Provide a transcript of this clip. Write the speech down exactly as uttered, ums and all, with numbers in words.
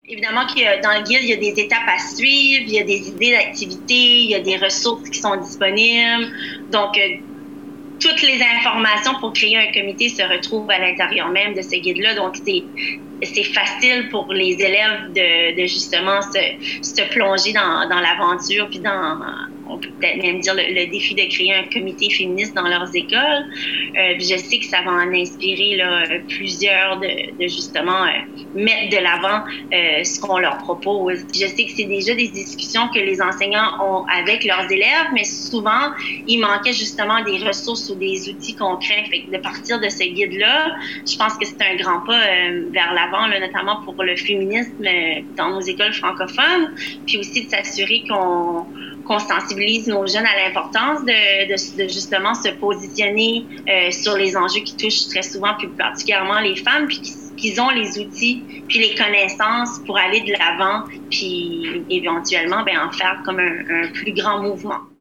Évidemment qu'il y a, dans le guide, il y a des étapes à suivre, il y a des idées d'activités, il y a des ressources qui sont disponibles. Donc, euh, toutes les informations pour créer un comité se retrouvent à l'intérieur même de ce guide-là. Donc, c'est, c'est facile pour les élèves de, de justement se, se plonger dans, dans l'aventure, puis dans, on peut peut-être même dire, le, le défi de créer un comité féministe dans leurs écoles. Euh, je sais que ça va en inspirer là, plusieurs de, de justement euh, mettre de l'avant euh, ce qu'on leur propose. Je sais que c'est déjà des discussions que les enseignants ont avec leurs élèves, mais souvent, il manquait justement des ressources ou des outils concrets. Fait que de partir de ce guide-là, je pense que c'est un grand pas euh, vers l'avant, là, notamment pour le féminisme euh, dans nos écoles francophones, puis aussi de s'assurer qu'on qu'on sensibilise nos jeunes à l'importance de, de, de justement se positionner euh, sur les enjeux qui touchent très souvent, plus particulièrement les femmes, puis qu'ils ont les outils, puis les connaissances pour aller de l'avant, puis éventuellement ben, en faire comme un, un plus grand mouvement.